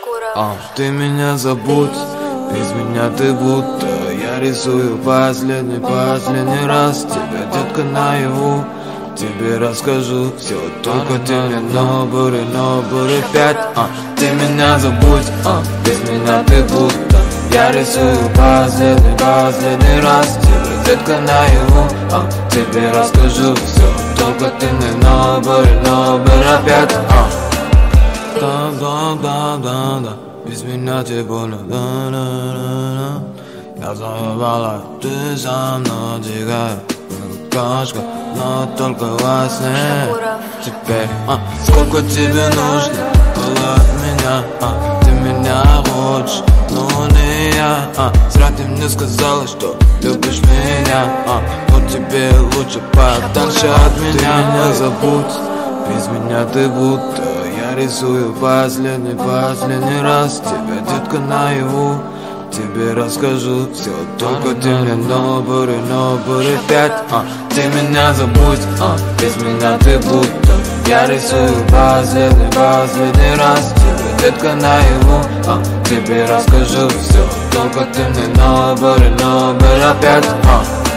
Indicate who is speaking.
Speaker 1: Ты меня забудь, без меня ты будто. Я рисую последний раз тебя, детка, наяву. Тебе расскажу все, только ты мне нобуры 5. Ты меня забудь, без меня ты будто. Я рисую последний раз тебе, детка, наяву. Тебе расскажу все, только ты мне нобуры 5. Да, без меня тебе больно, да. Я заебала, ты за мной тягай, кошка, но только во сне. Теперь, сколько тебе нужно было от меня, ты меня хочешь, но не я. Зря ты мне сказала, что любишь меня, но тебе лучше подальше от меня. Ты меня забудь, без меня ты будто. Я рисую последний раз тебя, детка, наяву. Тебе расскажу все, только ты мне нобуры 5. Ты меня забудь, без меня ты будто. Я рисую последний раз тебе, детка, наяву. Тебе расскажу все, только ты мне нобуры 5.